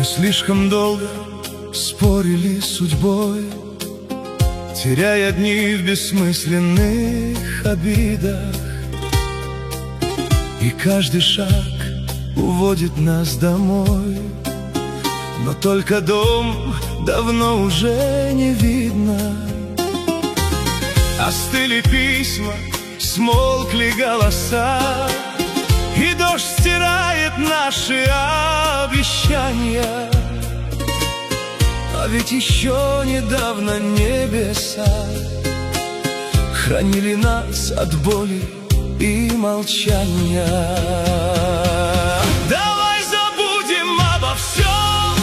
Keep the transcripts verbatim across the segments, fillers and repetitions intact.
Мы слишком долго спорили с судьбой, теряя дни в бессмысленных обидах. И каждый шаг уводит нас домой, но только дом давно уже не видно. Остыли письма, смолкли голоса, и дождь стирает наши обещания. А ведь еще недавно небеса хранили нас от боли и молчания. Давай забудем обо всем,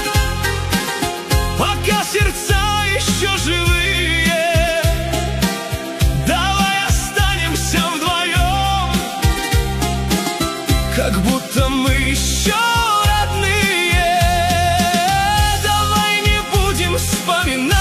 пока сердца еще живые. Давай останемся вдвоем, как будто мы еще родные. Давай не будем вспоминать,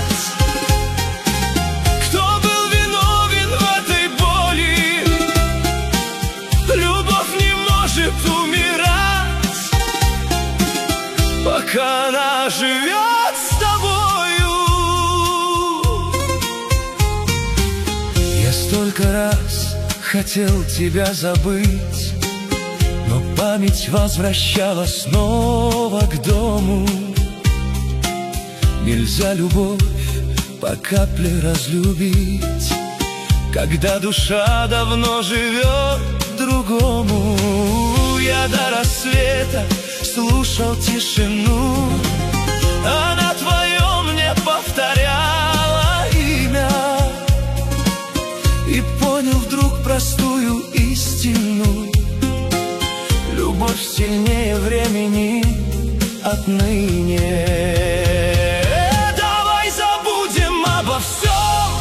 пока она живет с тобою. Я столько раз хотел тебя забыть, но память возвращала снова к дому. Нельзя любовь по капле разлюбить, когда душа давно живет другому. Я до рассвета слушал тишину, она твое мне повторяла имя, и понял вдруг простую истину: любовь сильнее времени отныне. Давай забудем обо всем,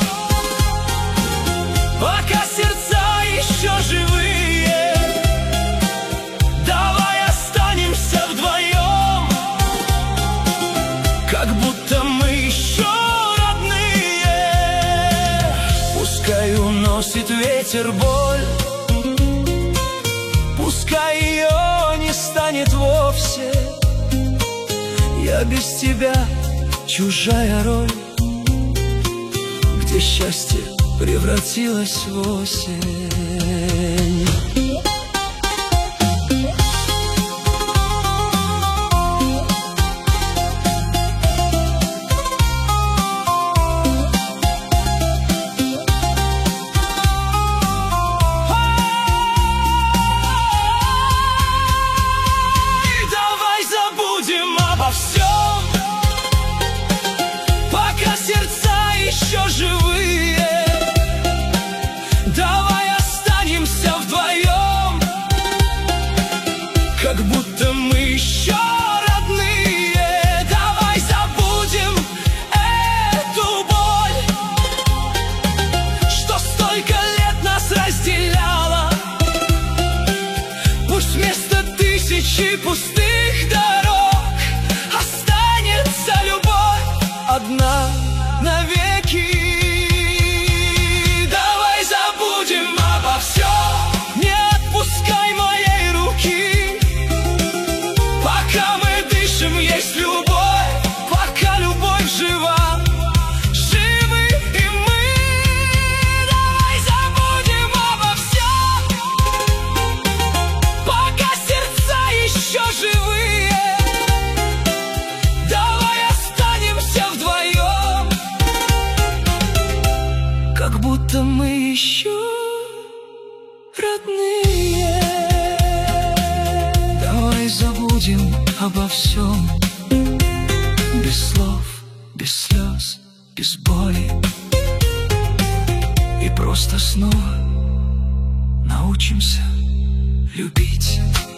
пока сердца еще живые. Как будто мы еще родные. Пускай уносит ветер боль, пускай ее не станет вовсе. Я без тебя чужая роль, где счастье превратилось в осень. Сердца еще живые, давай останемся вдвоем, как будто мы еще родные. Давай забудем эту боль, что столько лет нас разделяла. Пусть вместо тысячи пустых дорог останется любовь одна навеки. Давай забудем обо всем, не отпускай моей руки. Пока мы дышим, есть любовь, пока любовь жива, живы и мы. Давай забудем обо всем, пока сердца еще живые. Давай останемся вдвоем, как будто мы еще родные. Давай забудем обо всем, без слов, без слез, без боли, и просто снова научимся любить.